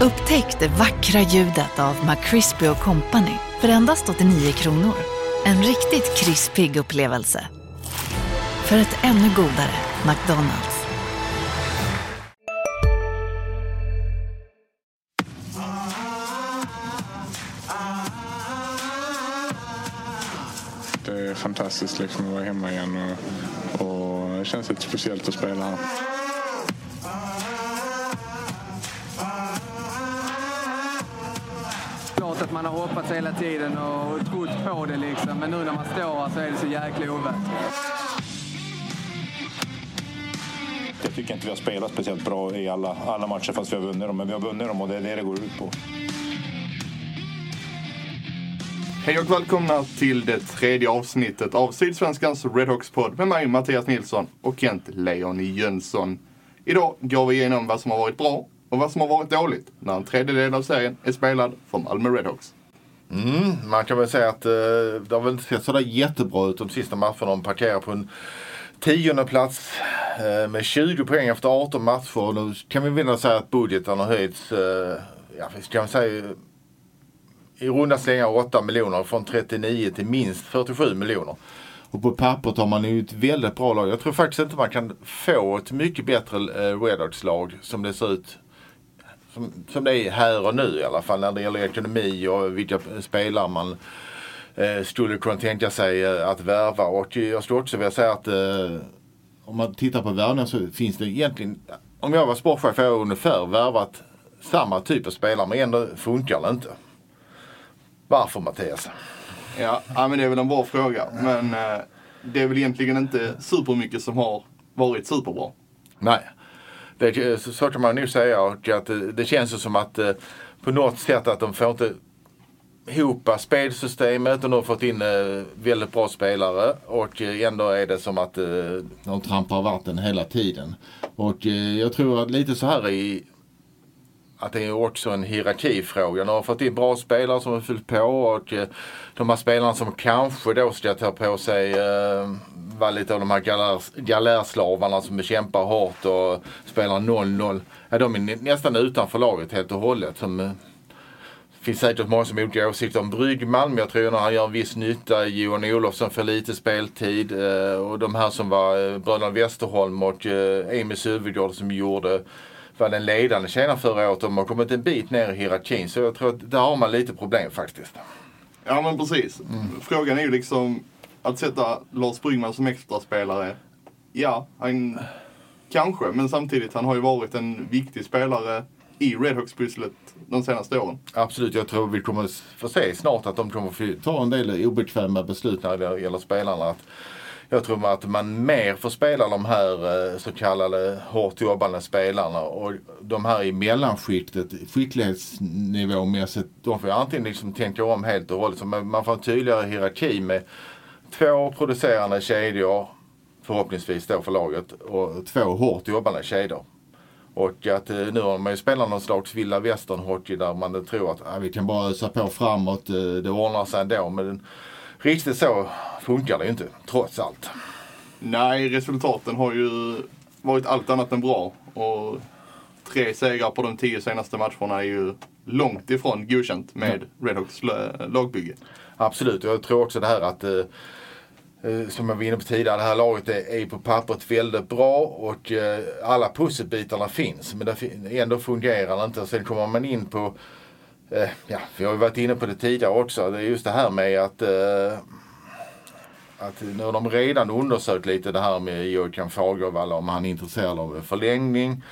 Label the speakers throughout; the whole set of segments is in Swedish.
Speaker 1: Upptäck det vackra ljudet av McCrispy & Company för endast 89 kronor. En riktigt krispig upplevelse. För ett ännu godare McDonald's.
Speaker 2: Det är fantastiskt liksom att vara hemma igen och det känns lite speciellt att spela här.
Speaker 3: Klart att man har hoppats hela tiden och trott på det liksom, men nu när man står här så är det så jäkla ovärt.
Speaker 4: Jag tycker inte vi har spelat speciellt bra i alla matcher fast vi har vunnit dem, men vi har vunnit dem och det är det går ut på.
Speaker 5: Hej och välkomna till det tredje avsnittet av Sydsvenskans Redhawks-podd med mig Mattias Nilsson och Kent Leon Jönsson. Idag går vi igenom vad som har varit bra och vad som har varit dåligt när en tredjedel av serien är spelad för Malmö Redhawks.
Speaker 6: Man kan väl säga att det har väl inte sett sådär jättebra ut de sista matcherna. De parkerar på en 10:e plats med 20 poäng efter 18 matcher. Då kan vi vinna säga att budgeten har höjts, kan vi säga i runda slängar 8 miljoner från 39 till minst 47 miljoner. Och på pappret har man ju ett väldigt bra lag. Jag tror faktiskt inte man kan få ett mycket bättre Redhawks-lag som det ser ut. Som det är här och nu i alla fall när det gäller ekonomi och vilka spelare man skulle kunna tänka sig att värva. Och jag skulle också vilja säga att om man tittar på värvningar så finns det egentligen, om jag var sportchef jag har ungefär värvat samma typ av spelare men ändå funkar det inte. Varför, Mattias?
Speaker 5: Ja, men det är väl en bra fråga. Men det är väl egentligen inte supermycket som har varit superbra.
Speaker 6: Nej, så kan man nu säga. Och att det känns som att på något sätt att de får inte hopa spelsystemet och de har fått in väldigt bra spelare. Och ändå är det som att de trampar vatten hela tiden. Och jag tror att lite så här att det är också en hierarkifråga. De har fått in bra spelare som har fyllt på och de här spelarna som kanske då ska ta på sig var lite av de här galärslavarna som bekämpar hårt och spelar 0-0. Ja, de är nästan utanför laget helt och hållet. Det finns säkert många som har olika åsikter om Bryggman, men jag tror att han gör en viss nytta. Johan Olofsson för lite speltid och de här som var bröderna Westerholm och Emil Sylvegård som var den ledande tjänaren förra året. De har kommit en bit ner i hierarkin. Så jag tror att där har man lite problem faktiskt.
Speaker 5: Ja, men precis. Frågan är ju liksom att sätta Lars Bryggman som extra spelare. Ja, han kanske. Men samtidigt, han har ju varit en viktig spelare i Redhawks-pusslet de senaste åren.
Speaker 6: Absolut, jag tror vi kommer få se snart att de kommer få ta en del obekväma beslut när det gäller spelarna. Jag tror att man mer får spela de här så kallade hårt jobbande spelarna och de här i mellanskiktet, skicklighetsnivåmässigt, de får antingen liksom tänka om helt och hållet. Så man får en tydligare hierarki med 2 producerande kedjor, förhoppningsvis då för laget, och 2 hårt jobbande kedjor. Och att nu har man ju spelat någon slags vilda västernhockey där man tror att vi kan bara ösa på framåt, det ordnar sig ändå, men riktigt så funkar det inte, trots allt.
Speaker 5: Nej, resultaten har ju varit allt annat än bra. Och 3 segrar på de 10 senaste matcherna är ju långt ifrån godkänt med Redhawks lagbygge.
Speaker 6: Absolut, och jag tror också det här att som jag var inne på tidigare, det här laget är på pappret väldigt bra och alla pusselbitarna finns, men det ändå fungerar det inte. Och sen kommer man in på vi har ju varit inne på det tidigare också. Det är just det här med att nu har de redan undersökt lite det här med Jörgen Fagervall om han är intresserad av förlängning.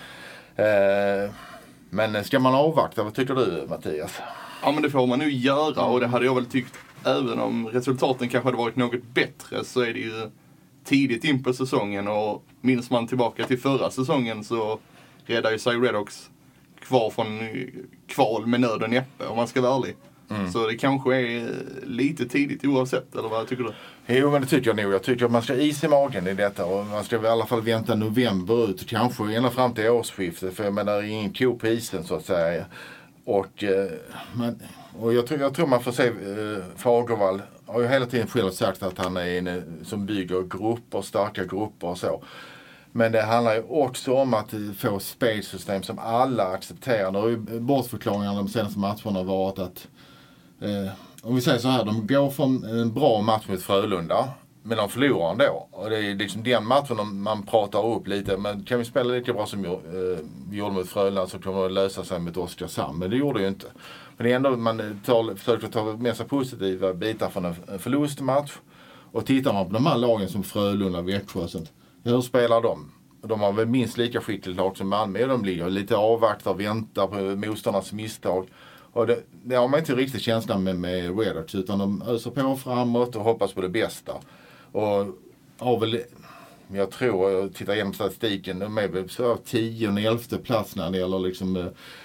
Speaker 6: Men ska man avvakta? Vad tycker du, Mattias?
Speaker 5: Ja, men det får man nu göra och det hade jag väl tyckt även om resultaten kanske hade varit något bättre, så är det ju tidigt in på säsongen och minns man tillbaka till förra säsongen så räddade ju sig Redhawks kvar från kval med nöd och näppe om man ska vara ärlig. Så det kanske är lite tidigt oavsett, eller vad tycker du?
Speaker 6: Jo, men det tycker jag nog. Jag tycker att man ska is i magen i detta och man ska i alla fall vänta november ut, kanske ända fram till årsskiftet, för jag menar, det är ingen ko på isen så att säga. Och jag tror man får se Fagervall har ju hela tiden själv sagt att han är en som bygger grupper, starka grupper och så. Men det handlar ju också om att få spelsystem som alla accepterar. Och bortförklaringarna de senaste matcherna har varit att om vi säger så här, de går från en bra match mot Frölunda, men de förlorar ändå. Och det är liksom den matchen man pratar upp lite. Men kan vi spela lika bra som vi gjorde mot Frölunda så kommer det att lösa sig mot Oskarshamn. Men det gjorde det ju inte. Men det är ändå man försöker ta med sig positiva bitar från en förlustmatch. Och tittar man på de här lagen som Frölunda, Växjö och sånt. Hur spelar de? De har väl minst lika skickligt lag som Malmö. De ligger lite avvaktar, väntar på motståndarnas misstag. Och det har man inte riktigt känslan med Redhawks, utan de öser på framåt och hoppas på det bästa. Och har väl, jag tror, jag tittar igenom statistiken, de är väl så 10-11 plats när det gäller liksom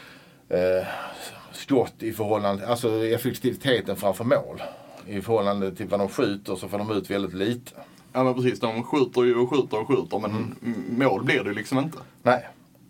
Speaker 6: skott i förhållande, alltså effektiviteten framför mål. I förhållande till vad de skjuter så får de ut väldigt lite.
Speaker 5: Ja men precis, de skjuter men mål blir det liksom inte.
Speaker 6: Nej,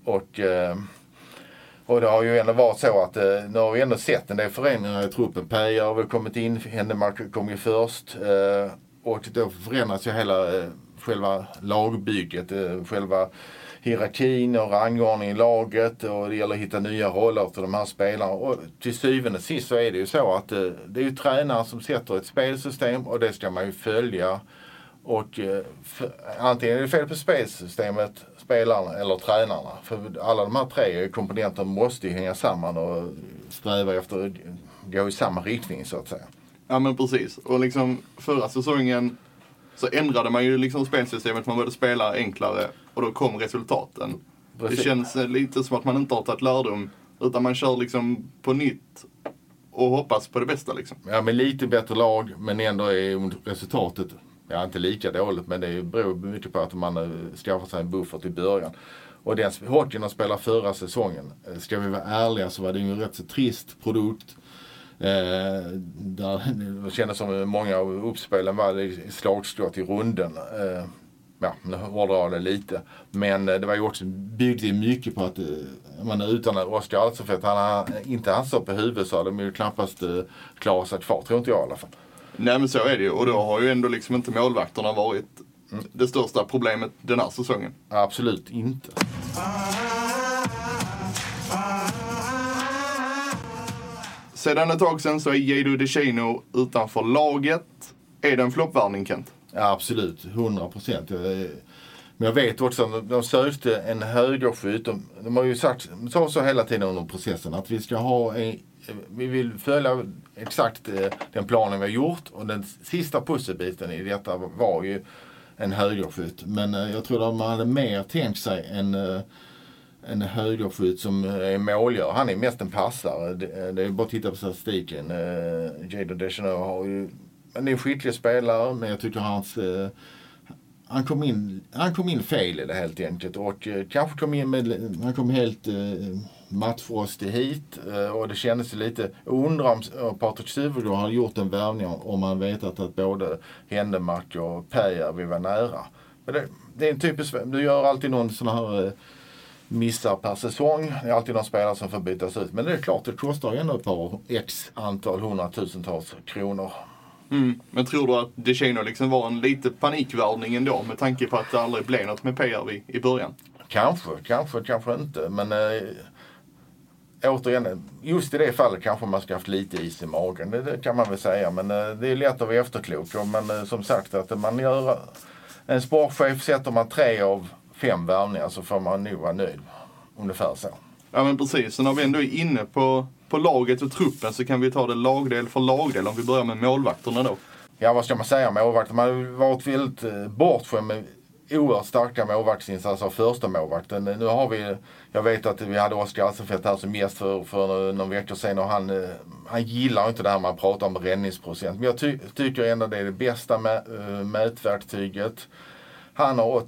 Speaker 6: och det har ju ändå varit så att nu har vi ändå sett en del förändringar i truppen. Peja har väl kommit in, Händemark kom ju först. Och då förändras ju hela själva lagbygget, själva hierarkin och rangordning i laget. Och det gäller att hitta nya roller till de här spelarna. Och till syvende och sist så är det ju så att det är ju tränaren som sätter ett spelsystem och det ska man ju följa. Och antingen är det fel på spelsystemet, spelarna eller tränarna. För alla de här tre komponenterna måste ju hänga samman och sträva efter att gå i samma riktning så att säga.
Speaker 5: Ja men precis. Och liksom förra säsongen så ändrade man ju liksom spelsystemet. Man började spela enklare och då kom resultaten. Precis. Det känns lite som att man inte har tagit lärdom utan man kör liksom på nytt och hoppas på det bästa liksom.
Speaker 6: Ja men lite bättre lag men ändå är resultatet inte lika dåligt, men det beror mycket på att man skaffar sig en buffert i början. Och den hockeyn de spelade förra säsongen, ska vi vara ärliga så var det ju en rätt så trist produkt. Där det kändes som många av uppspelen var slagskott i runden. Nu hårdrar det lite. Men det var ju också byggde mycket på att man utan Oskar Alsefelt, han inte ansvar på huvudet så hade de ju knappast klarat sig kvar, tror inte jag i alla fall.
Speaker 5: Nej men så är det ju. Och då har ju ändå liksom inte målvakterna varit det största problemet den här säsongen.
Speaker 6: Absolut inte.
Speaker 5: Sedan ett tag sedan så är Jadon DeShano utanför laget. Är det en floppvärvning, Kent?
Speaker 6: Ja, absolut. 100%. Men jag vet också att de sökte en högerskytt. De har ju sagt så hela tiden under processen att vi ska ha vi vill följa exakt den planen vi har gjort. Och den sista pusselbiten i detta var ju en högerskytt. Men jag tror att man hade mer tänkt sig en högerskytt som är målgör. Han är mest en passare. Det är bara att titta på statistiken. Jadon DeShano har ju... Han är en skicklig spelare, men jag tycker han kom in fel i det helt enkelt. Och kanske han kom helt matchfrostig hit. Och det kändes lite... Jag undrar om Patrik Stuvergård har gjort en värvning om man vetat att både Händemark och Peja vill vara nära. Men det är en typisk... Du gör alltid någon sån här... missar per säsong. Det är alltid någon spelare som får bytas ut. Men det är klart, det kostar ju ändå ett par x antal 100,000-tals kronor.
Speaker 5: Men tror du att DeShano liksom var en lite panikvärvning ändå med tanke på att det aldrig blev något med PRV i början? Kanske inte. Men återigen, just i det fallet kanske man ska haft lite is i magen. Det kan man väl säga. Men det är lätt att vara efterklok. Men som sagt, att man gör en sportchef sätter man 3 av 5 värvningar så får man nog vara nöjd. Ungefär så. Ja men precis. Så när vi ändå är inne på laget och truppen så kan vi ta det lagdel för lagdel om vi börjar med målvakterna då.
Speaker 6: Ja vad ska man säga om målvakter? Man har varit väldigt bortskämd med oerhört starka målvaktsinsatser av första målvakten. Nu har vi, jag vet att vi hade Oskar Alsefelt här som gäst för någon vecka sedan och han gillar inte det här man pratar om räddningsprocent. Men jag tycker ändå det är det bästa mätverktyget. Han har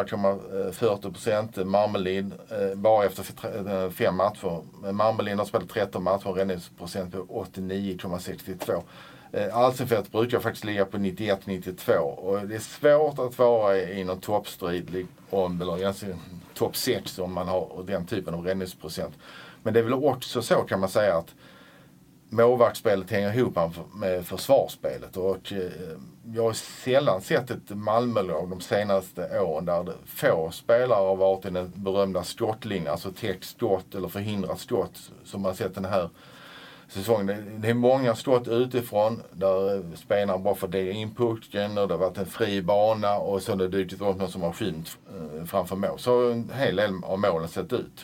Speaker 6: 84,40%, Marmelin bara efter 5 matcher. Marmelin har spelat 13 matcher och räddningsprocent på 89,62. Alsefelt brukar faktiskt ligga på 91-92 och det är svårt att vara i någon toppstrid eller egentligen topp 6 om man har den typen av räddningsprocent. Men det är väl också så kan man säga att målvaktsspelet hänger ihop med försvarsspelet. Och jag har sällan sett ett Malmölag de senaste åren där få spelare har varit i den berömda skottlinjen, alltså täckt skott eller förhindrat skott, som man sett den här säsongen. Det är många skott utifrån där spelarna bara får dela in pucken och det har varit en fri bana och så har det dykt upp någon som har skymt framför mål. Så en hel del av målen sett ut.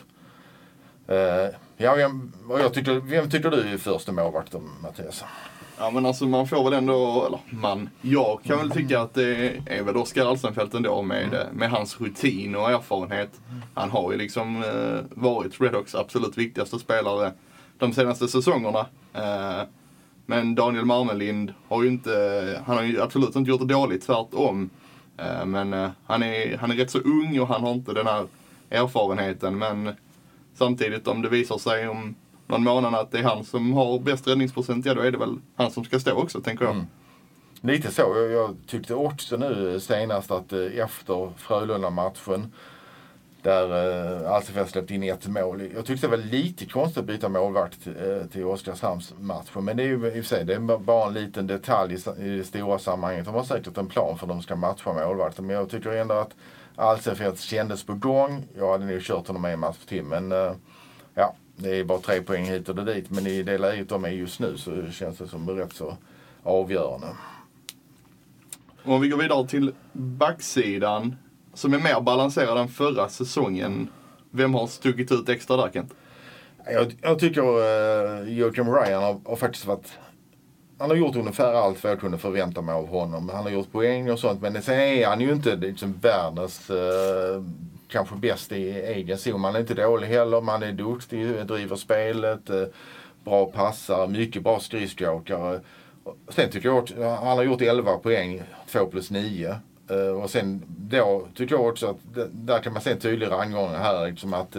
Speaker 6: Vem tycker du är första målvakt, Mattias?
Speaker 5: Ja, men alltså man får väl ändå, jag kan väl tycka att det är väl Oskar Alsenfelt ändå med hans rutin och erfarenhet. Han har ju liksom varit Redhawks absolut viktigaste spelare de senaste säsongerna. Men Daniel Marmelind har ju absolut inte gjort det dåligt, tvärtom. Men han är rätt så ung och han har inte den här erfarenheten. Men samtidigt, om det visar sig om någon månad att det är han som har bäst räddningsprocent, ja då är det väl han som ska stå också, tänker jag.
Speaker 6: Lite så. Jag tyckte också nu senast att efter Frölunda-matchen där Alsenfelt släppte in ett mål. Jag tyckte det var lite konstigt att byta målvakt till Oskarshamns-matchen. Men det är ju i och för sig, det är bara en liten detalj i det stora sammanhanget. De har säkert en plan för att de ska matcha målvakten. Men jag tycker ändå att Alsenfelt kändes på gång. Jag hade nog kört honom en match till. Men ja, det är bara 3 poäng hit och dit. Men i det läget de är just nu så känns det som rätt så avgörande.
Speaker 5: Om vi går vidare till backsidan som är mer balanserad än förra säsongen. Vem har stuckit ut extra där, Kent?
Speaker 6: Jag tycker Joakim Ryan har faktiskt varit... Han har gjort ungefär allt vad jag kunde förvänta mig av honom. Han har gjort poäng och sånt. Men sen är han ju inte liksom världens kanske bäst i egen zon. Man är inte dålig heller. Man är duktig, driver spelet, bra passar, mycket bra skridskoåkare. Sen tycker jag att han har gjort 11 poäng, 2+9. Och sen då tycker jag också att där kan man se en tydlig rangordning här. Liksom att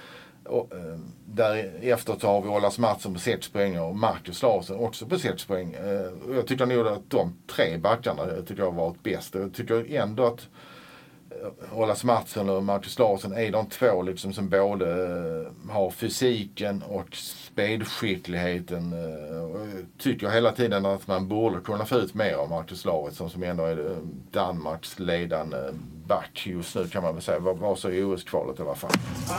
Speaker 6: därefter tar vi Olas Mattsson på 6 poäng och Marcus Larsson också på 6 poäng. Jag tycker nog att de 3 backarna tycker jag har varit bäst. Jag tycker ändå att Olas Mattsson och Marcus Larsson är de 2 liksom som både har fysiken och spelskickligheten. Jag tycker hela tiden att man borde kunna få ut mer av Marcus Larsson som ändå är Danmarks ledande back just nu, kan man väl säga. Var så i OS-kvalet i alla fall.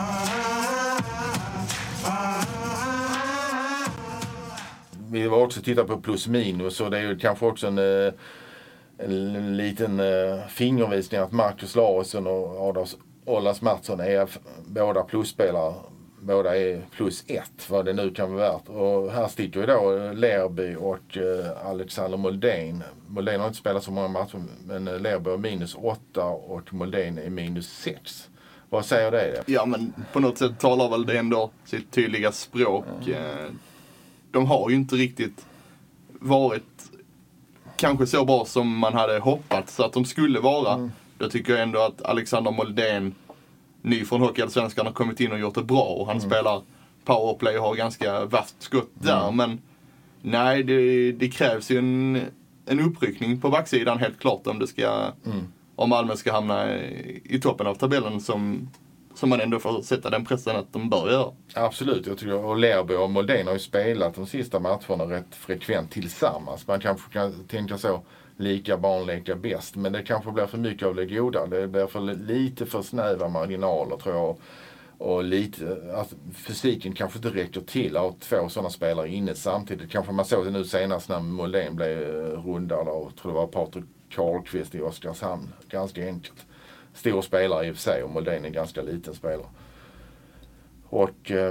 Speaker 6: Vi var också titta på plus minus och det är ju kanske också en liten fingervisning att Marcus Larsson och Olas Mattsson är båda plusspelare. Båda är +1, vad det nu kan vara värt. Och här sticker ju då Lerby och Alexander Moldén. Moldén har inte spelat så många matcher, men Lerby är -8 och Moldén är -6. Vad säger det?
Speaker 5: Ja, men på något sätt talar väl det ändå sitt tydliga språk. De har ju inte riktigt varit kanske så bra som man hade hoppats att de skulle vara. Då tycker jag ändå att Alexander Moldén, ny från Hockeyallsvenskan, har kommit in och gjort det bra. Och han spelar powerplay och har ganska vasst skott där. Men nej, det krävs ju en uppryckning på backsidan helt klart om Malmö ska hamna i toppen av tabellen som man ändå får sätta den pressen att de bör göra.
Speaker 6: Absolut, jag tycker och Lerby och Moldén har ju spelat de sista matcherna rätt frekvent tillsammans. Man kanske kan tänka så, lika barn leka bäst, men det kanske blir för mycket av det goda. Det blir lite för snäva marginaler, tror jag. Och lite, att fysiken kanske inte räcker till att ha 2 sådana spelare inne samtidigt. Kanske man såg det nu senast när Moldén blev rundad och tror det var Patrik Karlqvist i Oskarshamn. Ganska enkelt. Stor spelare i och för sig och Moldén är en ganska liten spelare. Och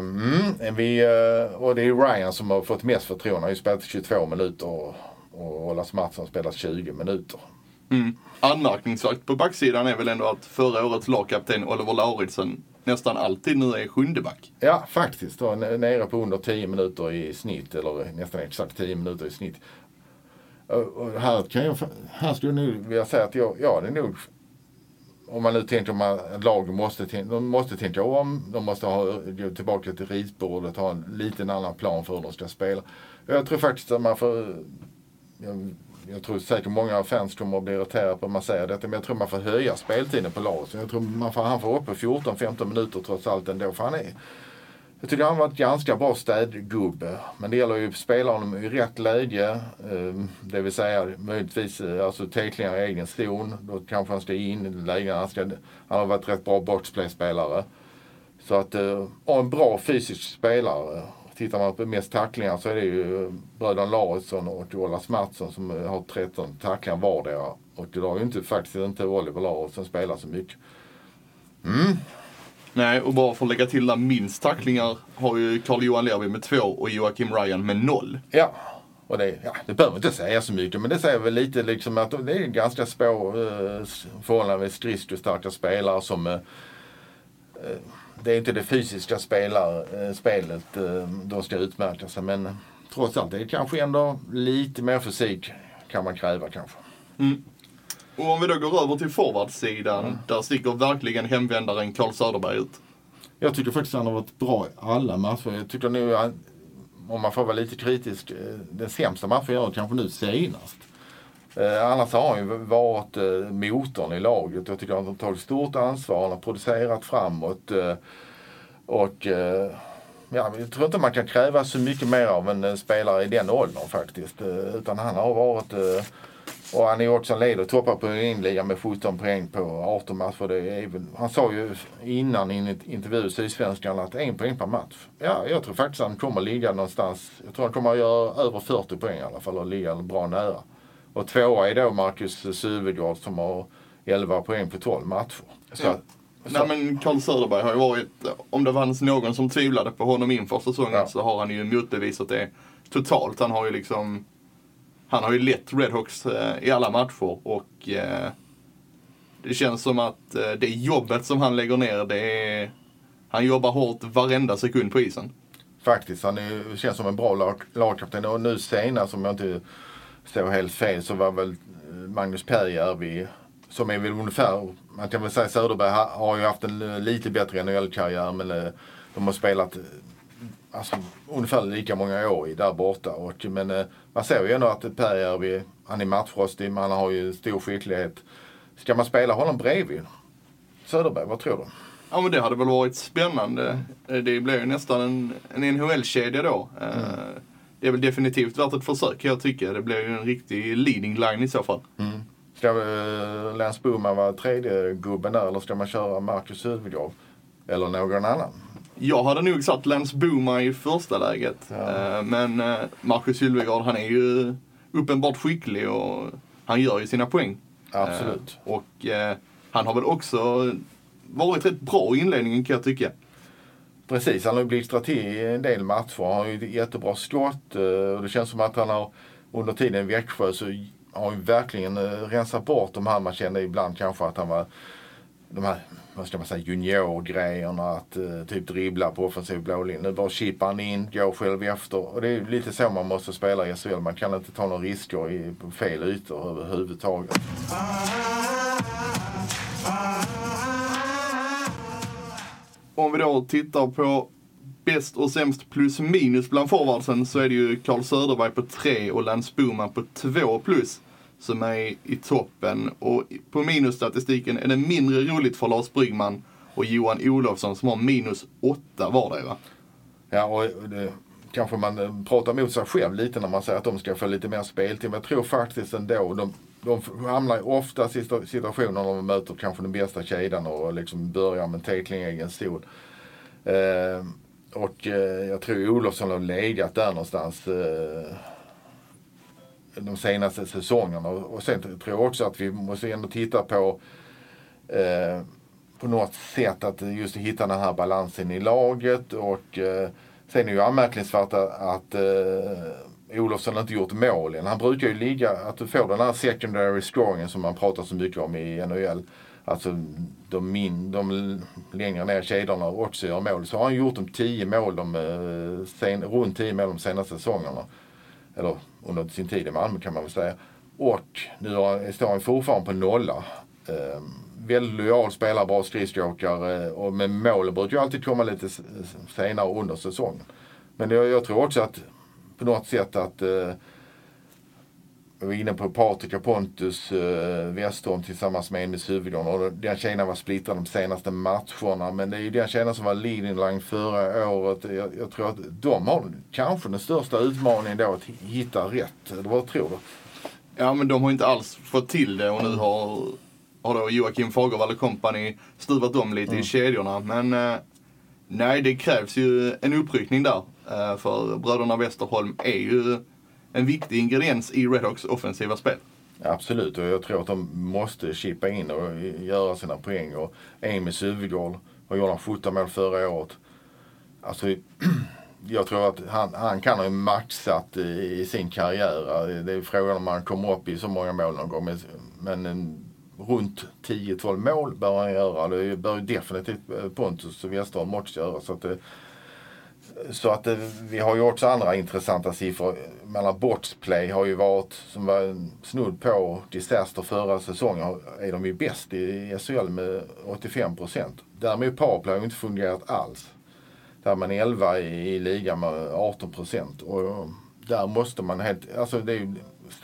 Speaker 6: det är Ryan som har fått mest förtroende. Han har ju spelat 22 minuter och Olas Mattsson spelat 20 minuter.
Speaker 5: Anmärkningsvärt på backsidan är väl ändå att förra årets lagkapten Oliver Lauritsen nästan alltid nu är 7:e back.
Speaker 6: Ja, faktiskt. Då, nere på under 10 minuter i snitt, eller nästan exakt 10 minuter i snitt. Och här skulle jag nu vilja säga att det är nog, om man nu tänker att lagen måste tänka om, de måste gå tillbaka till ritbordet, ha en liten annan plan för hur de ska spela. Jag tror faktiskt att man får, jag tror säkert många fans kommer att bli irriterade på att man säger detta, men jag tror man får höja speltiden på laget. Jag tror han får upp på 14-15 minuter trots allt ändå, för Jag tycker han var ett ganska bra städgubbe. Men det gäller ju att spela honom i rätt läge. Det vill säga möjligtvis alltså tacklingar i egen zon. Då kanske han ska in i lägen. Han har varit rätt bra boxplay-spelare. Så att en bra fysisk spelare. Tittar man på mest tacklingar så är det ju bröderna Larsson och Jolas Mattsson som har 13 tacklingar vardera. Och det har ju inte Oliver Larsson spelar så mycket.
Speaker 5: Nej, och bara för att lägga till där minst tacklingar har ju Carl-Johan Lerby med 2 och Joakim Ryan med 0.
Speaker 6: Ja, och det behöver inte säga så mycket, men det säger väl lite liksom att det är ganska förhållandevis skridskostarka spelare som det är inte det fysiska spelet de ska utmärka sig, men trots allt det är kanske ändå lite mer fysik kan man kräva kanske.
Speaker 5: Och om vi då går över till forwardsidan, där sticker verkligen hemvändaren Carl Söderberg ut.
Speaker 6: Jag tycker faktiskt att han har varit bra i alla matcher. Jag tycker nu, om man får vara lite kritisk, den sämsta matchen gör kanske nu senast. Annars har han ju varit motorn i laget. Jag tycker att han har tagit stort ansvar, han har producerat framåt. Jag tror inte man kan kräva så mycket mer av en spelare i den åldern faktiskt. Utan han har varit... Och han är också en ledare, toppar på inligan med 17 poäng på 18 matcher. Han sa ju innan i en intervju i Sydsvenskan att 1 poäng per match. Ja, jag tror faktiskt att han kommer ligga någonstans. Jag tror han kommer att göra över 40 poäng i alla fall och ligga bra nära. Och 2 är då Marcus Suvegård som har 11 poäng på 12 matcher.
Speaker 5: Nej, men Carl Söderberg har ju varit, om det fanns någon som tvivlade på honom inför säsongen så har han ju motbevisat det totalt. Han har ju lett Redhawks i alla matcher och det känns som att det jobbet som han lägger ner, han jobbar hårt varenda sekund på isen.
Speaker 6: Faktiskt, känns som en bra lagkapten. Och nu senast, som jag inte står helt fel, så var väl Magnus Perjärvi, som är väl ungefär, man kan väl säga Söderberg har ju haft en lite bättre NHL-karriär, men de har spelat ungefär lika många år i där borta. Men man ser ju ändå att Perjärvi, han är matchfrostig, man har ju stor skicklighet. Ska man spela honom bredvid Söderberg, vad tror du?
Speaker 5: Ja, men det hade väl varit spännande. Det blev ju nästan en NHL-kedja då. Det är väl definitivt värt ett försök, jag tycker. Det blir ju en riktig leading line i så fall.
Speaker 6: Ska Lance Boman vara tredje gubben där, eller ska man köra Marcus Suvegård eller någon annan?
Speaker 5: Jag hade nog satt Lance Boman i första läget. Ja. Men Marcus Sylvegård, han är ju uppenbart skicklig och han gör ju sina poäng.
Speaker 6: Absolut.
Speaker 5: Och han har väl också varit rätt bra i inledningen, kan jag tycka.
Speaker 6: Precis, han har ju blixtrat till i en del matcher. Han har ju jättebra skott. Och det känns som att han har under tiden i Växjö så har han ju verkligen rensat bort de här man kände ibland kanske att han var de här, vad ska man säga, juniorgrejerna, att typ dribbla på offensiv blålinje. Nu bara chippar han in, går själv efter. Och det är lite så man måste spela i SHL. Man kan inte ta några risker på fel ytor överhuvudtaget.
Speaker 5: Om vi då tittar på bäst och sämst plus minus bland forwardsen, så är det ju Carl Söderberg på 3 och Lance Boman på 2 plus som är i toppen. Och på minusstatistiken är det mindre roligt för Lars Bryggman och Johan Olofsson som har minus 8 vardera.
Speaker 6: Ja, och det, kanske man pratar mot sig själv lite när man säger att de ska få lite mer speltid. Men jag tror faktiskt ändå, de hamnar ofta i situationer när de möter kanske den bästa kedjan och liksom börjar med tackling egen stol. Och jag tror Olofsson har legat där någonstans de senaste säsongerna. Och sen tror jag också att vi måste ändå titta på något sätt att just hitta den här balansen i laget. Och sen är det ju anmärkningsvärt att Olofsson inte gjort mål än. Han brukar ju ligga, att du får den här secondary scoringen som man pratar så mycket om i NHL. Alltså de längre ner kedjorna också gör mål. Så har han gjort 10 mål runt 10 mål de senaste säsongerna. Eller under sin tid i Malmö kan man väl säga. Och nu står han fortfarande på 0. Väldigt lojal, spelar bra skridskåkare. Och med målen brukar ju alltid komma lite senare under säsongen. Men jag tror också att på något sätt att Jag var inne på Patrik och Pontus Westholm tillsammans med Emil Huvudgård. Och den tjejerna var splittrad de senaste matcherna. Men det är ju den tjejerna som var leading line förra året. Jag tror att de har kanske den största utmaningen då att hitta rätt. Eller vad tror du?
Speaker 5: Ja, men de har inte alls fått till det. Och nu har då Joakim Fagervall och company stuvat dem lite i kedjorna. Men nej, det krävs ju en uppryckning där. För bröderna Westerholm är ju en viktig ingrediens i Redhawks offensiva spel.
Speaker 6: Absolut, och jag tror att de måste chippa in och göra sina poäng. Och Emil Huvudgård och gjorde 17 mål förra året. Alltså, jag tror att han kan ha maxat i sin karriär. Det är frågan om han kommer upp i så många mål någon gång. Men runt 10-12 mål bör han göra. Det bör definitivt Pontus och Westerholm också göra. Så att vi har ju också andra intressanta siffror. Mellan boxplay har ju varit, som var snudd på disaster förra säsongen, är de ju bäst i SHL med 85%. Därmed powerplay har ju inte fungerat alls. Där man är 11 i ligan med 18%. Och där måste man alltså det är ju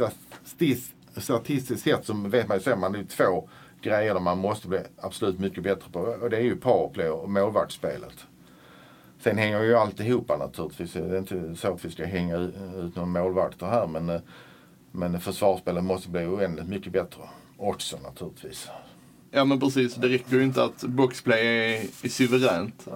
Speaker 6: statistiskt sett som vet man ju säger man det är 2 grejer där man måste bli absolut mycket bättre på. Och det är ju powerplay och målvaktsspelet. Sen hänger ju alltihopa naturligtvis. Det är inte så att vi ska hänga ut någon målvakter här. Men försvarsspelet måste bli oändligt mycket bättre också naturligtvis.
Speaker 5: Ja, men precis. Det räcker ju inte att boxplay är suveränt.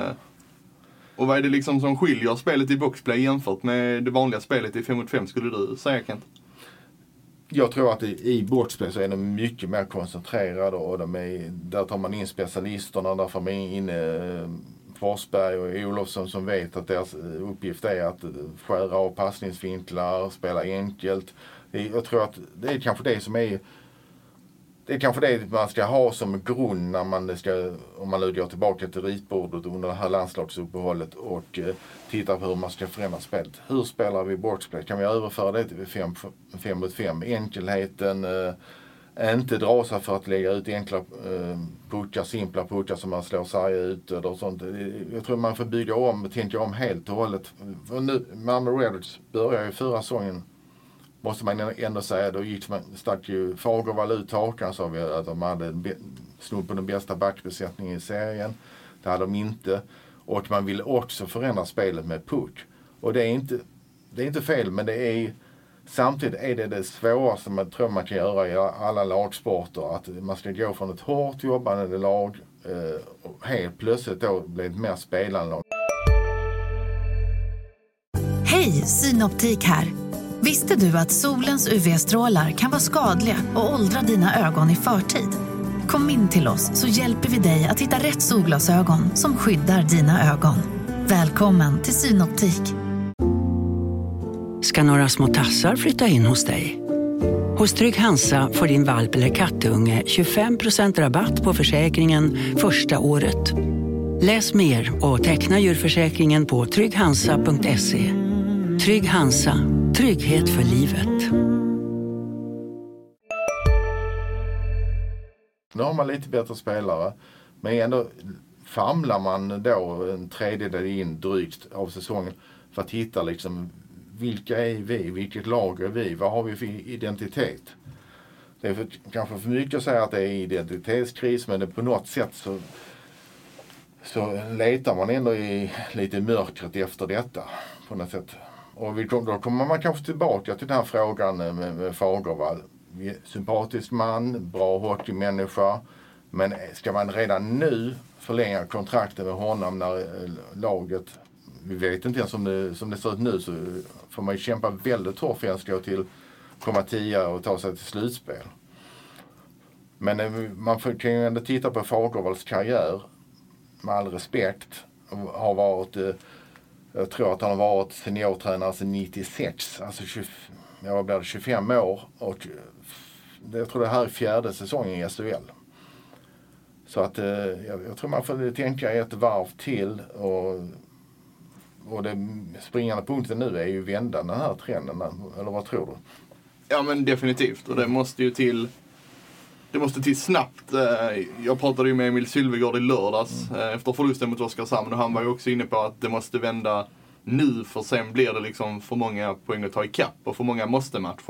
Speaker 5: Och vad är det liksom som skiljer spelet i boxplay jämfört med det vanliga spelet i 5-mot-5 skulle du säga, Kent?
Speaker 6: Jag tror att i boxplay så är de mycket mer koncentrerade och där tar man in specialisterna. Där får man in Forsberg och Olofsson som vet att deras uppgift är att skära av passningsvinklar, spela enkelt. Jag tror att det är kanske det som är... Det är kanske det man ska ha som grund när man om man nu går tillbaka till ritbordet under det här landslagsuppehållet och tittar på hur man ska förändra spelet. Hur spelar vi boxplay? Kan vi överföra det till 5-mot-5? Enkelheten, inte dra sig för att lägga ut enkla puckar, simpla puckar som man slår sarga ut och sånt. Jag tror man får bygga om och tänka om helt och hållet. Nu, Malmö Redhawks börjar ju förra säsongen. Måste man ändå säga, då stack ju Fagervall ut hakan, sa vi att de hade snudd på den bästa backbesättningen i serien. Det hade de inte. Och man ville också förändra spelet med puck. Och det är inte fel, men det är samtidigt är det svåraste man tror man kan göra i alla lagsporter. Att man ska gå från ett hårt jobbande lag och helt plötsligt då bli ett mer spelande lag.
Speaker 1: Hej, Synoptik här. Visste du att solens UV-strålar kan vara skadliga och åldra dina ögon i förtid? Kom in till oss så hjälper vi dig att hitta rätt solglasögon som skyddar dina ögon. Välkommen till Synoptik.
Speaker 7: Ska några små tassar flytta in hos dig? Hos Trygg Hansa får din valp eller kattunge 25% rabatt på försäkringen första året. Läs mer och teckna djurförsäkringen på trygghansa.se. Trygg Hansa. Trygghet för livet.
Speaker 6: Nu har man lite bättre spelare. Men ändå famlar man då en tredjedel in drygt av säsongen för att hitta liksom vilka är vi, vilket lag är vi, vad har vi för identitet. Det är kanske för mycket att säga att det är identitetskris, men det på något sätt så letar man ändå i lite mörkret efter detta på något sätt. Och då kommer man kanske tillbaka till den här frågan med Fagervall. Sympatisk man, bra hockeymänniska. Men ska man redan nu förlänga kontrakten med honom när laget, vi vet inte ens som det ser ut nu, så får man ju kämpa väldigt hårt för att ska komma 10 och ta sig till slutspel. Men man kan ju ändå titta på Fagervalls karriär med all respekt. Har varit... Jag tror att han har varit seniortränare sedan 96, alltså 25 år. Och jag tror det här är 4:e säsongen i SHL. Så att jag tror man får tänka ett varv till. Och den springande punkten nu är ju vända den här trenden. Eller vad tror du?
Speaker 5: Ja, men definitivt. Och det måste till snabbt. Jag pratade ju med Emil Sylvegård i lördags efter förlusten mot Oskarshamn, och han var ju också inne på att det måste vända nu, för sen blir det liksom för många poäng att ta i kapp och för många måste-matcher.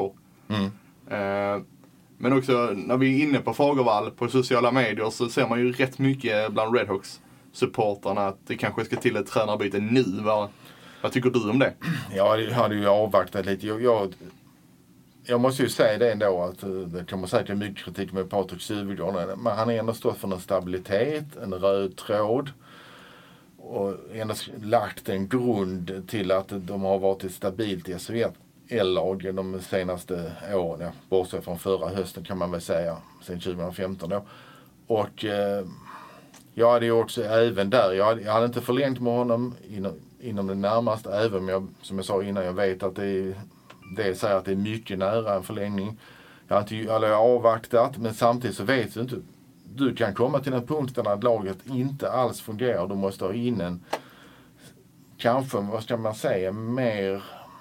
Speaker 5: Men också när vi är inne på Fagervall på sociala medier så ser man ju rätt mycket bland Redhawks-supportarna att det kanske ska till ett tränarbyte nu. Vad tycker du om det?
Speaker 6: Jag hade ju avvaktat lite. Jag måste ju säga det ändå att det kommer säkert mycket kritik med Patrik Suvegård. Men han har ändå stått för en stabilitet, en röd tråd. Och ändå lagt en grund till att de har varit ett stabilt SHL-lag de senaste åren. Ja, bortsett från förra hösten kan man väl säga, sen 2015 då. Och jag hade ju också även där, jag hade inte förlängt med honom inom det närmaste, även om jag, som jag sa innan, jag vet att det säger att det är mycket nära en förlängning. Jag har avvaktat, men samtidigt så vet du inte. Du kan komma till en punkt där laget inte alls fungerar. Du måste ha in en, kanske, vad ska man säga, mer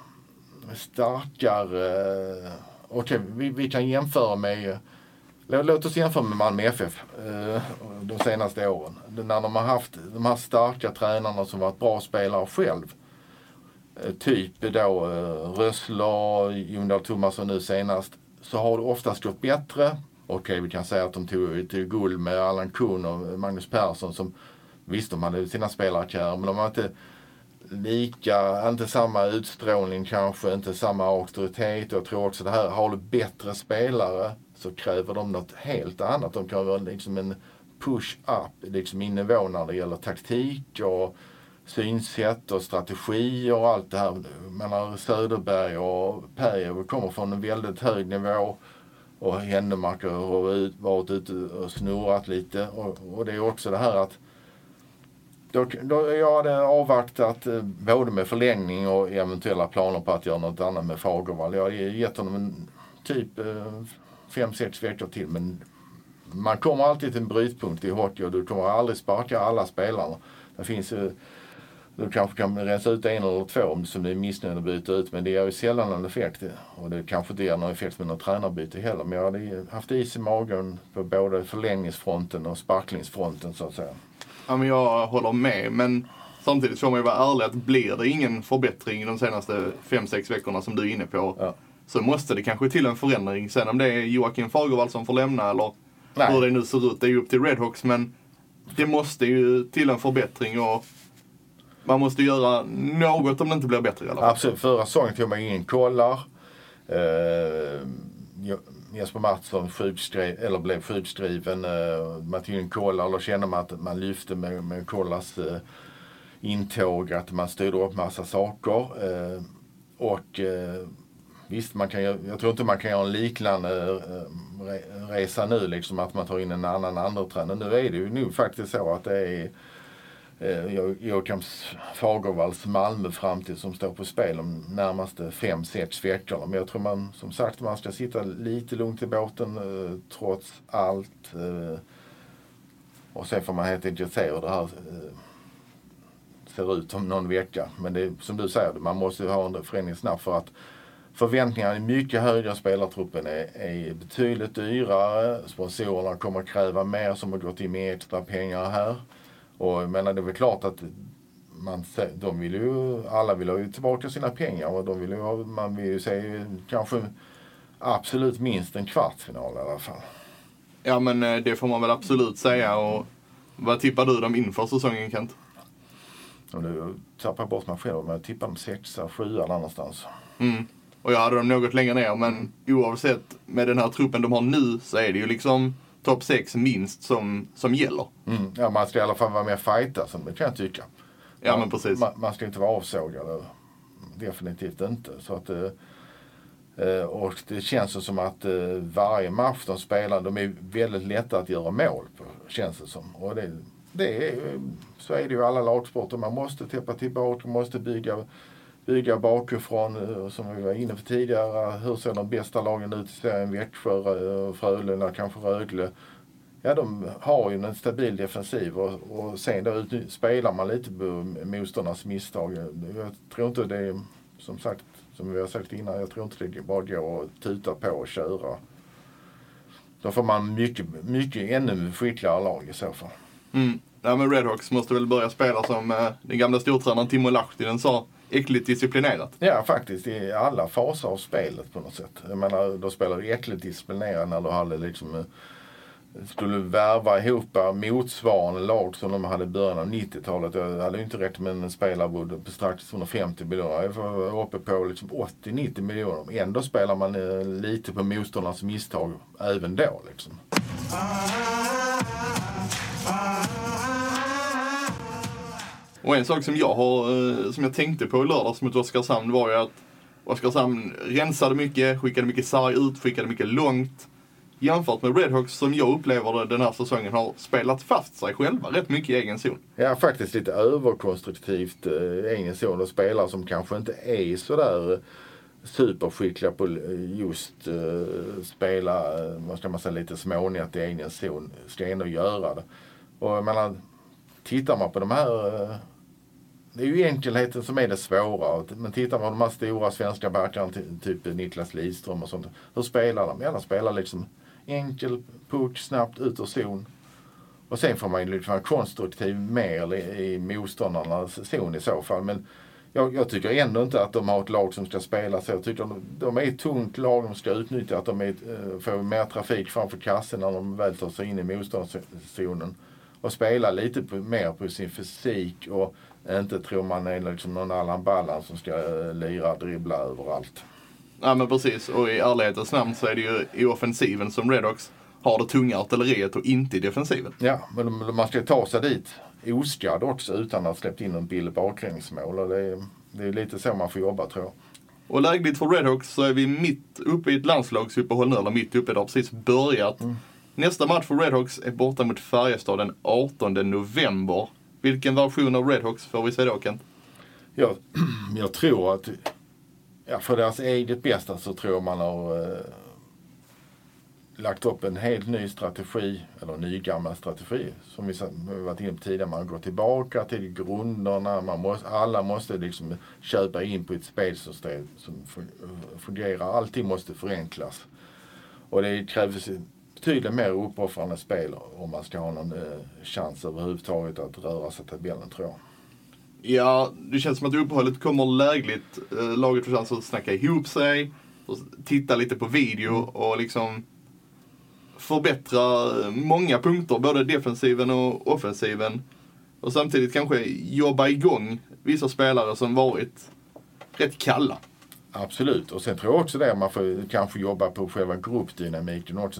Speaker 6: starkare. Okej, vi kan jämföra med, låt oss jämföra med Malmö FF de senaste åren. När de har haft de här starka tränarna som varit bra spelare själv. Typ då Rössler, Jon Thomasson nu senast, så har det oftast gått bättre. Okej, vi kan säga att de tog guld med Allan Kuhn och Magnus Persson som visst, de hade sina spelarkarriärer, men de har inte samma utstrålning kanske, inte samma auktoritet. Jag tror också det här, har du bättre spelare så kräver de något helt annat. De kräver liksom en push-up liksom i nivå när det gäller taktik och synsätt och strategi och allt det här. Men Söderberg och Perjev kommer från en väldigt hög nivå. Och Händemark har varit ute och snurrat lite. Och det är också det här att då jag hade avvaktat både med förlängning och eventuella planer på att göra något annat med Fagervall. Jag har gett honom en typ 5-6 veckor till. Men man kommer alltid till en brytpunkt i hockey och du kommer aldrig sparka alla spelarna. Det finns du kanske kan rensa ut en eller två om som det är missnöjd att byta ut. Men det är ju sällan en effekt. Och det kanske inte ger någon effekt med någon tränarbyte heller. Men jag hade haft is i magen på både förlängningsfronten och sparklingsfronten så att säga.
Speaker 5: Ja, men jag håller med. Men samtidigt får man ju vara ärlig att blir det ingen förbättring de senaste 5-6 veckorna som du är inne på. Så måste det kanske till en förändring. Sen om det är Joakim Fagervall som får lämna eller hur det nu ser ut. Det är ju upp till Redhawks. Men det måste ju till en förbättring och man måste göra något om det inte blir bättre i alla fall.
Speaker 6: Absolut. Förra säsongen tog man in Kollar. Jesper Mattsson blev sjukskriven. Man tog in Kollar och då kände man att man lyfte med Kollars intåg. Att man styrde upp massa saker. Visst, jag tror inte man kan göra en liknande resa nu. Liksom att man tar in en annan andra tränare. Nu är det ju nog faktiskt så att det är Joakim Fagervalls Malmö framtid som står på spel de närmaste 5-6 veckorna. Men jag tror man ska sitta lite lugnt i båten trots allt. Och sen får man helt enkelt se hur det här ser ut om någon vecka. Men det är, som du säger, man måste ha en förändring snabbt för att förväntningarna är mycket högre. Spelartruppen är betydligt dyrare. Sponsorerna kommer att kräva mer som har gått in med extra pengar här. Och jag menar, det är väl klart att alla vill ha tillbaka sina pengar och man vill ju se kanske absolut minst en kvartsfinal i alla fall.
Speaker 5: Ja, men det får man väl absolut säga. Och vad tippar du dem inför säsongen, Kent?
Speaker 6: Och nu tappar bort mig själv, men jag tippar dem 6-7 eller någonstans.
Speaker 5: Och jag hade dem något längre ner, men oavsett med den här truppen de har nu så är det ju liksom topp 6 minst som gäller.
Speaker 6: Ja, man ska i alla fall vara med fighta, som det kan jag tycka.
Speaker 5: Ja, men precis.
Speaker 6: Man ska inte vara avsågad. Definitivt inte. Så att, och det känns som att varje match de spelar, de är väldigt lätta att göra mål på, känns det som. Och så är det ju alla lagsporter. Man måste täppa tillbaka, man måste bygga bakifrån, som vi var inne på tidigare. Hur ser de bästa lagen ut i serien? Växjö, Frölunda, kanske Rögle. Ja, de har ju en stabil defensiv och sen då spelar man lite på motståndarnas misstag. Jag tror inte det är, som sagt, som vi har sagt innan, jag tror inte det bara går att tuta på och köra. Då får man mycket ännu skickligare lag i så fall.
Speaker 5: Ja, men Redhawks måste väl börja spela som den gamla stortränaren Timo Lahtinen sa äckligt disciplinerat.
Speaker 6: Ja, faktiskt i alla faser av spelet på något sätt. Jag menar, då spelar du äckligt disciplinerat när du hade liksom skulle värva ihop motsvarande lag som de hade i början av 90-talet. Jag hade ju inte rätt med en spelarbud på strax 150 miljoner. Jag var uppe på liksom 80-90 miljoner. Ändå spelar man lite på motståndarnas misstag även då liksom.
Speaker 5: Och en sak som jag tänkte på i lördags mot Oskarshamn var ju att Oskarshamn rensade mycket, skickade mycket sarg ut, skickade mycket långt. Jämfört med Redhawks som jag upplever det den här säsongen har spelat fast sig själva rätt mycket i egen zon.
Speaker 6: Ja, faktiskt lite överkonstruktivt egen zon och spelare som kanske inte är så där superskickliga på just spela, vad ska man säga, lite smånigt i egen zon, ska ändå göra det. Och jag menar, tittar man på de här, det är ju enkelheten som är det svåra, men tittar man på de här stora svenska backarna, typ Niklas Lidström och sånt, hur spelar de? Alla spelar liksom enkel puck, snabbt ut ur zon. Och sen får man ju liksom vara konstruktiv mer i motståndarnas zon i så fall. Men jag tycker ändå inte att de har ett lag som ska spela så. Jag tycker de är ett tungt lag, de ska utnyttja att de får mer trafik framför kassen när de väl tar sig in i motståndarzonen. Och spela lite mer på sin fysik och inte tror man är liksom någon Allan Ballan som ska lira, dribbla överallt.
Speaker 5: Ja men precis, och i ärlighetens namn så är det ju i offensiven som Redhawks har det tunga artilleriet och inte i defensiven.
Speaker 6: Ja, men man ska ta sig dit oskadd också utan att släppt in en billig bakgrängsmål. Och det är lite så man får jobba, tror jag.
Speaker 5: Och lägligt för Redhawks så är vi mitt uppe i ett landslagsuppehåll nu, eller mitt uppe, det har precis börjat. Nästa match för Redhawks är borta mot Färjestad den 18 november. Vilken version av Redhawks får vi se då, Kent?
Speaker 6: Jag tror att för deras eget bästa så tror man har lagt upp en helt ny strategi, eller ny gammal strategi, som vi varit inne på tidigare. Man går tillbaka till grunderna, alla måste liksom köpa in på ett spelsystem som fungerar. Allting måste förenklas. Och det krävs betydligt mer uppoffrande spel om man ska ha någon chans överhuvudtaget att röra sig tabellen, tror jag.
Speaker 5: Ja, det känns som att uppehållet kommer lägligt. Laget får chans att snacka ihop sig och titta lite på video och liksom förbättra många punkter, både defensiven och offensiven. Och samtidigt kanske jobba igång vissa spelare som varit rätt kalla.
Speaker 6: Absolut, och sen tror jag också det man får kanske jobba på själva gruppdynamiken också.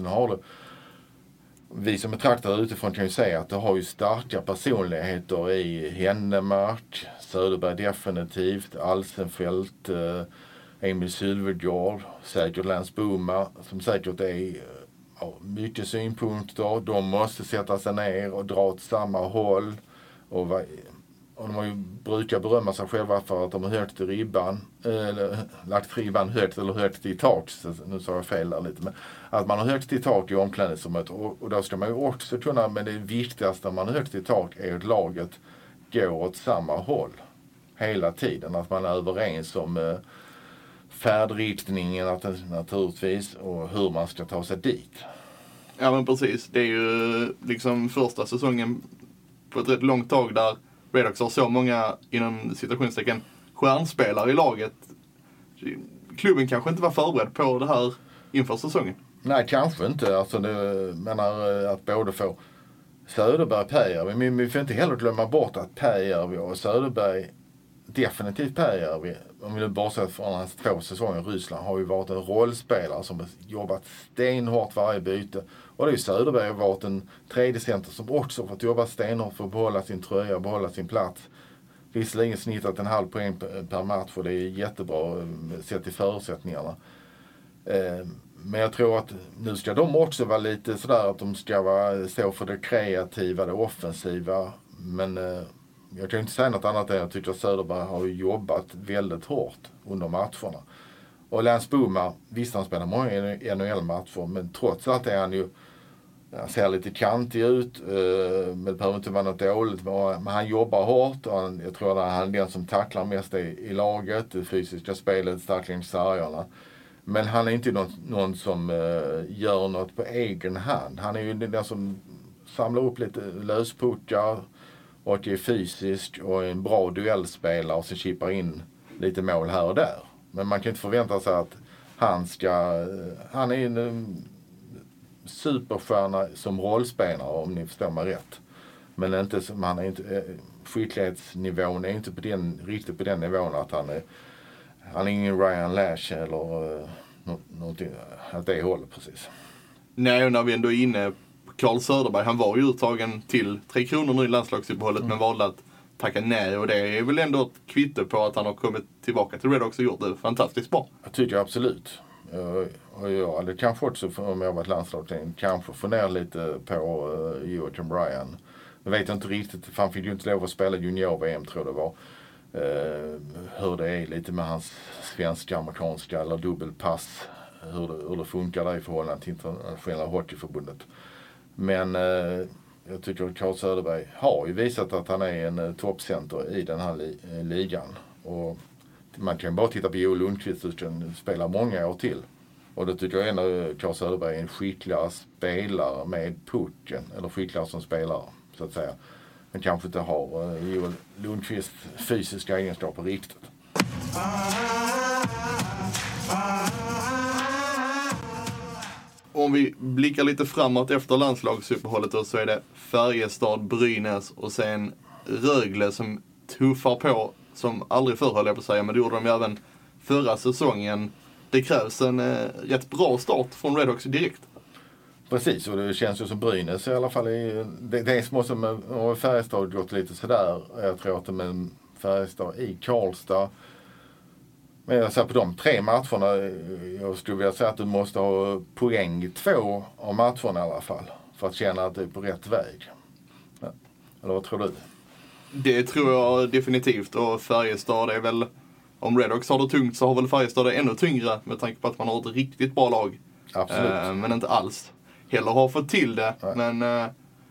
Speaker 6: Vi som betraktar utifrån kan ju säga att det har ju starka personligheter i Hennemark, Söderberg definitivt, Alsenfelt, Emil Sylvegård, säkert Lance Bouma, som säkert är mycket synpunkter. De måste sätta sig ner och dra åt samma håll. Och de brukar berömma sig själva för att de har högt i ribban, eller lagt ribban högt eller högt i tak. Nu sa jag fel där lite, men att man har högt i tak i omklädningsrummet, och då ska man ju också kunna, men det viktigaste när man har högt i tak är att laget går åt samma håll hela tiden. Att man är överens om färdriktningen naturligtvis och hur man ska ta sig dit.
Speaker 5: Ja men precis, det är ju liksom första säsongen på ett rätt långt tag där Redhawks har så många inom citationstecken stjärnspelare i laget. Klubben kanske inte var förberedd på det här inför säsongen.
Speaker 6: Nej, kanske inte. Alltså menar att både få Söderberg, Pääjärvi, men vi får inte heller glömma bort att Pääjärvi och Söderberg, definitivt Pääjärvi, om vi nu bara ser från hans 2 säsonger i Ryssland, har ju varit en rollspelare som har jobbat stenhårt varje byte. Och det är ju Söderberg har varit en tredje center som också fått jobba stenhårt för att behålla sin tröja och behålla sin plats. Visserligen snittat 0,5 poäng per match, och det är jättebra sett till förutsättningarna. Men jag tror att nu ska de också vara lite sådär att de ska stå för det kreativa, det offensiva. Men jag kan inte säga något annat än jag tycker att Söderberg har jobbat väldigt hårt under matcherna. Och Lance Bouma, visst han spelar många NHL-matcher, men trots allt är han ju, han ser lite kantig ut, men det behöver inte vara något dåligt. Men han jobbar hårt, och jag tror att han är den som tacklar mest i laget, det fysiska spelet, starkt längs sargarna. Men han är inte någon som gör något på egen hand. Han är ju den som samlar upp lite löspuckar och är fysisk och är en bra duellspelare och så chippar in lite mål här och där. Men man kan inte förvänta sig att han är en superstjärna som rollspelare, om ni förstår mig rätt. Men inte som han är inte, skicklighetsnivån är inte riktigt på den nivån att han är ingen Ryan Lash eller någonting att det håller precis.
Speaker 5: Nej, och när vi ändå är inne på Carl Söderberg, han var ju uttagen till 3 kronor nu i landslagsuppehållet men valde att tacka nej, och det är väl ändå ett kvitto på att han har kommit tillbaka till Redhawks och gjort det fantastiskt bra. Jag
Speaker 6: tycker absolut. Och jag hade kanske också, om jag var ett landslagsteam, kanske få ner lite på Joakim Ryan. Jag vet inte riktigt, för han fick ju inte lov att spela junior-VM tror jag det var. Hur det är lite med hans svenska, amerikanska eller dubbelpass. Hur det funkar där i förhållande till internationella hockeyförbundet. Men jag tycker att Carl Söderberg har ju visat att han är en toppcenter i den här ligan. Och man kan bara titta på Joel Lundqvist som spelar många år till. Och då tycker jag ändå Carl Söderberg är en skickligare spelare med pucken. Eller skickligare som spelare, så att säga. Men kanske inte har Joel Lundqvist fysiska egenskaper riktigt.
Speaker 5: Om vi blickar lite framåt efter landslagsuppehållet då, så är det Färjestad, Brynäs och sen Rögle som tuffar på som aldrig förr, höll jag på att säga, men det gjorde de ju även förra säsongen. Det krävs en rätt bra start från Redhawks direkt.
Speaker 6: Precis, och det känns ju som Brynäs i alla fall. Det är som också med Färjestad gått lite sådär. Jag tror att med Färjestad i Karlstad. Men jag säger på de 3 matcherna, jag skulle vilja säga att du måste ha poäng i 2 av matcherna i alla fall. För att känna att du är på rätt väg. Ja. Eller vad tror du?
Speaker 5: Det tror jag definitivt, och Färjestad är väl, om Redhawks har det tungt så har väl Färjestad det ännu tyngre med tanke på att man har ett riktigt bra lag.
Speaker 6: Absolut.
Speaker 5: Men inte alls heller har fått till det. Nej. Men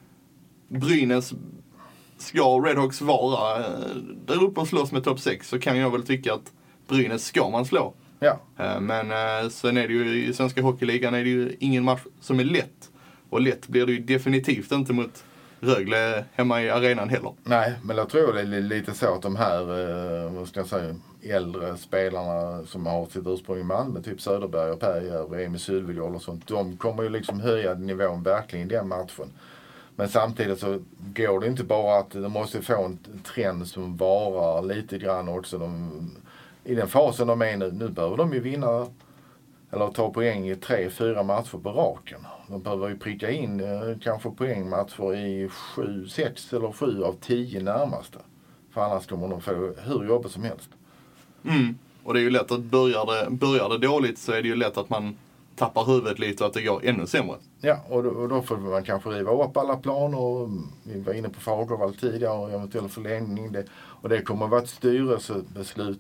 Speaker 5: Brynäs ska Redhawks vara där uppe och slåss med topp 6, så kan jag väl tycka att Brynäs ska man slå.
Speaker 6: Ja.
Speaker 5: Men sen är det ju i svenska hockeyligan är det ju ingen match som är lätt. Och lätt blir det ju definitivt inte mot Rögle hemma i arenan heller.
Speaker 6: Nej, men jag tror det är lite så att de här vad ska jag säga, äldre spelarna som har sitt ursprung i Malmö, typ Söderberg och Perjer och Emil Sylvegård och sånt, de kommer ju liksom höja nivån verkligen i den matchen. Men samtidigt så går det inte bara att de måste få en trend som varar lite grann också. I den fasen de är nu behöver de ju vinna eller ta poäng i 3-4 matcher på raken. De behöver ju pricka in kanske poängmatcher i 6 eller 7 av 10 närmaste. För annars kommer de få hur jobbigt som helst.
Speaker 5: Och det är ju lätt att börjar det dåligt så är det ju lätt att man tappar huvudet lite och att det går ännu sämre.
Speaker 6: Ja, och då får man kanske riva upp alla planer. Och vi var inne på Fagervall tidigare och eventuell förlängning. Och det kommer att vara ett styrelsebeslut.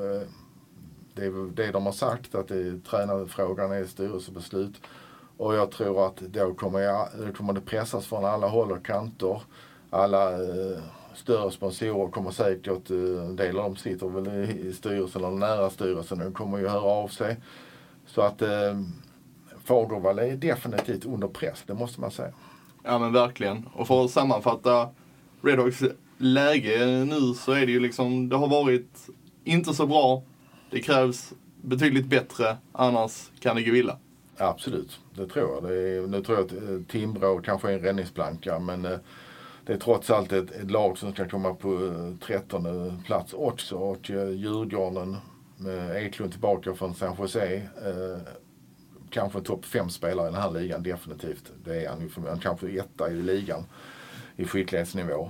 Speaker 6: Det är det de har sagt, att tränarfrågan är styrelsebeslut. Och jag tror att då kommer det pressas från alla håll och kanter. Alla större sponsorer kommer säkert, en del av dem sitter väl i styrelsen eller nära styrelsen, de kommer ju höra av sig. Så att Fagervall är definitivt under press, det måste man säga.
Speaker 5: Ja men verkligen. Och för att sammanfatta Redhawks läge nu, så är det ju liksom, det har varit inte så bra. Det krävs betydligt bättre, annars kan det gå illa.
Speaker 6: Absolut, det tror jag. Nu tror jag att Timrå kanske är en räddningsplanka, men det är trots allt ett lag som ska komma på 13:e plats också. Och Djurgården med Eklund tillbaka från San Jose, kanske topp 5 spelare i den här ligan definitivt. Det är han kanske 1:a i ligan i skicklighetsnivå.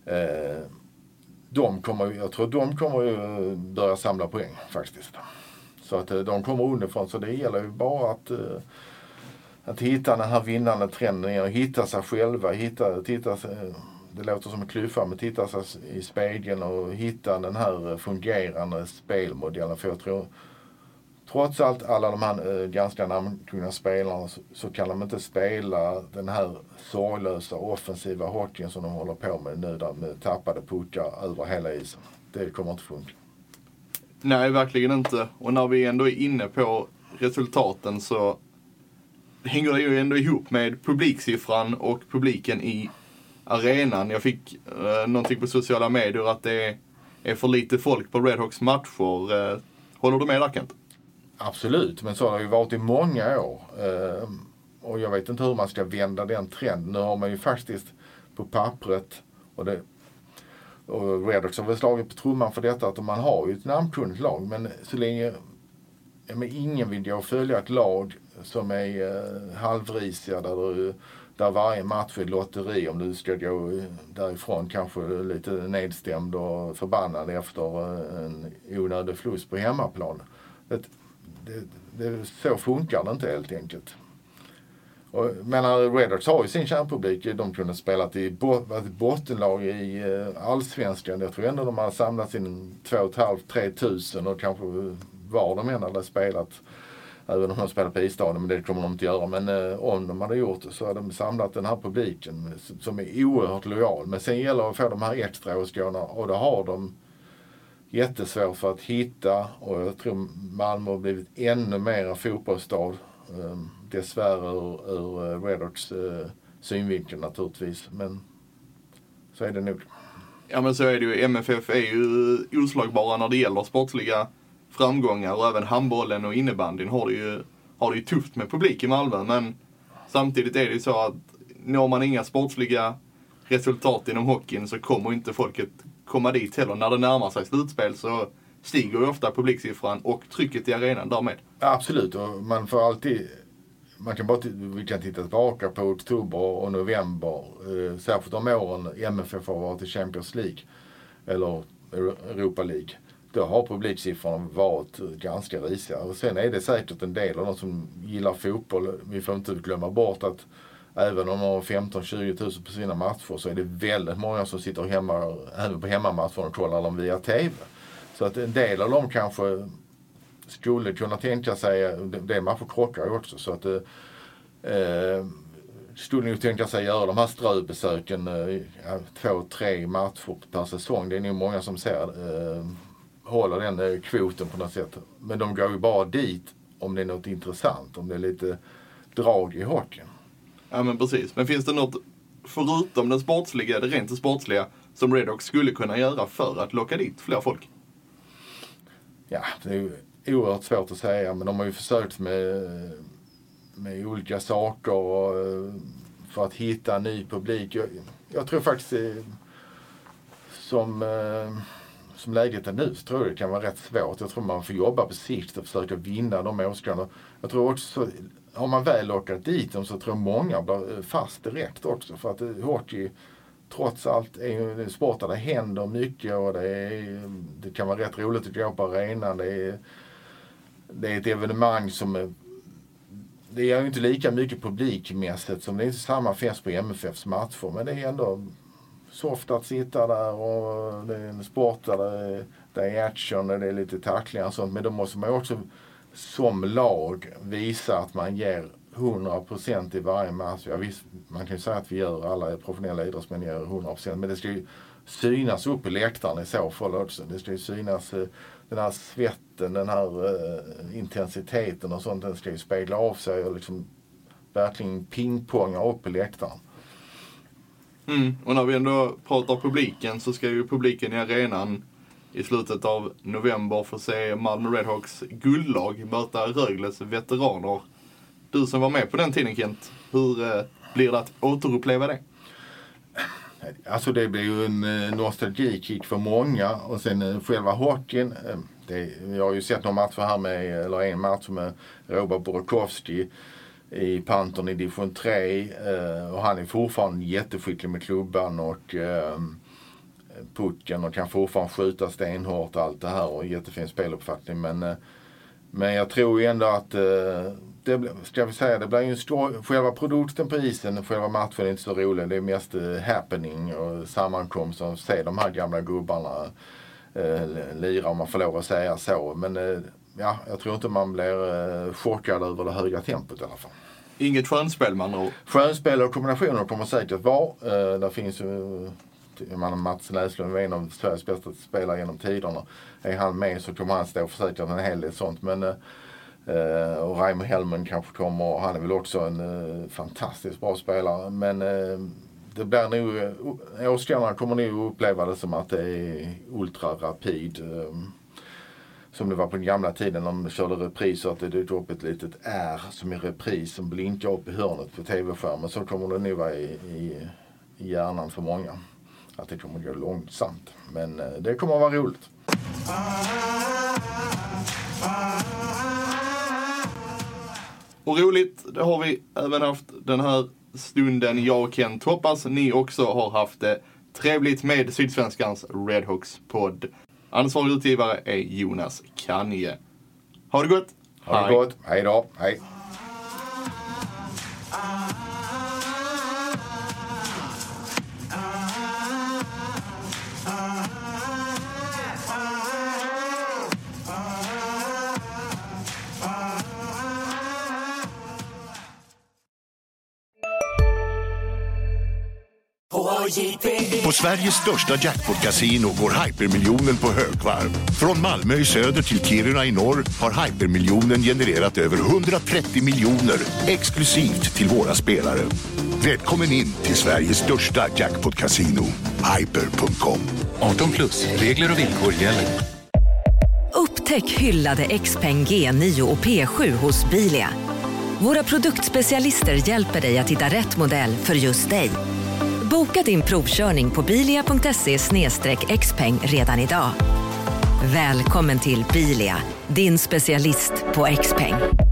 Speaker 6: Jag tror de kommer ju börja samla poäng faktiskt. Så att de kommer underifrån, så det gäller ju bara att hitta den här vinnande trenden och hitta sig själva, det låter som en kluffa, men titta sig i spegeln och hitta den här fungerande spelmodellen. För jag tror, trots allt alla de här ganska namnkunniga spelarna, så kan de inte spela den här sorglösa offensiva hockeyn som de håller på med nu, där med tappade puckar över hela isen. Det kommer inte funka.
Speaker 5: Nej, verkligen inte. Och när vi ändå är inne på resultaten så hänger det ju ändå ihop med publiksiffran och publiken i arenan. Jag fick någonting på sociala medier att det är är för lite folk på Redhawks matcher. Håller du med där, Kent?
Speaker 6: Absolut, men så har det ju varit i många år. Och jag vet inte hur man ska vända den trenden. Nu har man ju faktiskt på pappret och Redhawks har väl slagit på trumman för detta att man har ju ett namnkunnigt lag, men så länge ingen vill gå och följa ett lag som är halvrisiga där varje match är lotteri om du ska gå därifrån kanske lite nedstämd och förbannad efter en onödig förlust på hemmaplan. Så funkar det inte helt enkelt. Men Redhawks har ju sin kärnpublik. De kunde spela i bottenlag i allsvenskan. Jag tror ändå de har samlat in 2,5-3 tusen och kanske var de än hade spelat. Även om de spelar på isstadion, men det kommer de inte göra. Men om de hade gjort det så hade de samlat den här publiken som är oerhört lojal. Men sen gäller det att få de här extra åskådarna och det har de jättesvårt för att hitta. Och jag tror Malmö har blivit ännu mer fotbollsstad. Dessvärre ur Redhawks synvinkel naturligtvis. Men så är det nog.
Speaker 5: Ja, men så är det ju. MFF är ju oslagbara när det gäller sportsliga framgångar och även handbollen och innebandyn har det ju tufft med publik i Malmö, men samtidigt är det ju så att når man inga sportsliga resultat inom hockeyn så kommer inte folket komma dit heller. När det närmar sig slutspel så stiger ju ofta publiksiffran och trycket i arenan därmed.
Speaker 6: Absolut, och man får alltid vi kan titta tillbaka på oktober och november, särskilt de åren MFF har varit i Champions League eller Europa League. Då har publiksiffrorna varit ganska risiga. Och sen är det säkert en del av de som gillar fotboll. Vi får inte glömma bort att även om de har 15-20 000 på sina matcher så är det väldigt många som sitter hemma, även på hemmamatcher och kollar dem via TV. Så att en del av dem kanske skulle kunna tänka sig, det matcher krockar ju också, så att skulle nog tänka sig göra de här ströbesöken 2-3 matcher per säsong. Det är nog många som ser håller den kvoten på något sätt. Men de går ju bara dit om det är något intressant, om det är lite drag i hockeyn.
Speaker 5: Ja, men precis. Men finns det något förutom det rent sportsliga som Redhawks skulle kunna göra för att locka dit fler folk?
Speaker 6: Ja, det är ju oerhört svårt att säga, men de har ju försökt med olika saker och, för att hitta en ny publik. Jag tror faktiskt som läget är nu så tror jag det kan vara rätt svårt. Jag tror man får jobba på sikt och försöka vinna de åskarna. Jag tror också, har man väl lockat dit dem så tror jag många blir fast direkt också. För att hockey trots allt är ju en sport där det händer mycket och det kan vara rätt roligt att gå på arenan. Det är ett evenemang som det är ju inte lika mycket publikmässigt som det är inte samma fest på MFFs matcher, men det är ändå soft att sitta där och det är en sport där det är action och det är lite tacklingar och sånt, men då måste man också som lag visa att man ger 100% i varje match. Ja, visst, man kan ju säga att vi gör, alla professionella idrottsmän gör 100%, men det ska ju synas upp i läktaren i så fall också. Det ska ju synas den här svetten, den här intensiteten och sånt, den ska ju spegla av sig och liksom verkligen pingponga upp i läktaren.
Speaker 5: Och när vi ändå pratar publiken så ska ju publiken i arenan i slutet av november få se Malmö Redhawks guldlag möta Rögles veteraner. Du som var med på den tiden, Kent, hur blir det att återuppleva det?
Speaker 6: Alltså det blir ju en nostalgikick för många och sen själva hockeyn. Jag har ju sett några matcher här eller en match med Robert Borkowski i Pantern i division 3 och han är fortfarande jätteskicklig med klubban och pucken och kan fortfarande skjuta stenhårt och allt det här och jättefin speluppfattning, men jag tror ju ändå att det blir ju själva produkten på isen, själva matchen är inte så rolig, det är mest happening och sammankomst och se de här gamla gubbarna lira, om man får lov att säga så, men ja, jag tror inte man blir chockad över det höga tempot i alla fall.
Speaker 5: Inget skönspel man har.
Speaker 6: Skönspel och kombinationer kommer säkert vara. Där finns ju Mats Näslund, en av Sveriges bästa spelare genom tiderna. Är han med så kommer han stå för säkert en hel del sånt. Men, och Raimo Helmen kanske kommer. Han är väl också en fantastiskt bra spelare. Men det blir nog, åskarna kommer nog uppleva det som att det är ultra-rapid. Som det var på den gamla tiden när de körde repriser, att det dök upp ett litet R som är repris som blinkar upp i hörnet på tv-skärmen. Så kommer det nog vara i hjärnan för många. Att det kommer gå långsamt. Men det kommer att vara roligt.
Speaker 5: Och roligt, det har vi även haft den här stunden. Jag och Kent, hoppas ni också har haft det trevligt med Sydsvenskans Redhawks-podd. Ansvarig utgivare är Jonas Kanje. Ha det gott!
Speaker 6: Ha det gott! Hej då! Hej!
Speaker 8: På Sveriges största jackpot-casino går hypermiljonen på högvarv. Från Malmö i söder till Kiruna i norr har hypermiljonen genererat över 130 miljoner exklusivt till våra spelare. Välkommen in till Sveriges största jackpot-casino, hyper.com.
Speaker 9: 18+, regler och villkor gäller.
Speaker 10: Upptäck hyllade XPeng G9 och P7 hos Bilia. Våra produktspecialister hjälper dig att hitta rätt modell för just dig. Boka din provkörning på bilia.se/xpeng redan idag. Välkommen till Bilia, din specialist på XPeng.